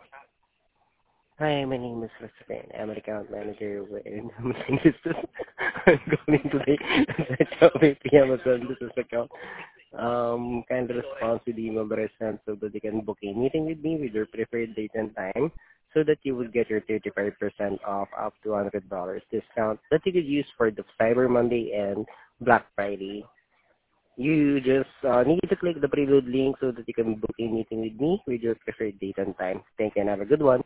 Hi, my name is Christopher. I'm an account manager with Amazon Business. I'm calling today to set up a Amazon Business account. Kindly respond to the email that I sent so that you can book a meeting with me with your preferred date and time so that you will get your 35% off up to $100 discount that you could use for the Cyber Monday and Black Friday. You just need to click the preload link so that you can book a meeting with me with your preferred date and time. Thank you and have a good one.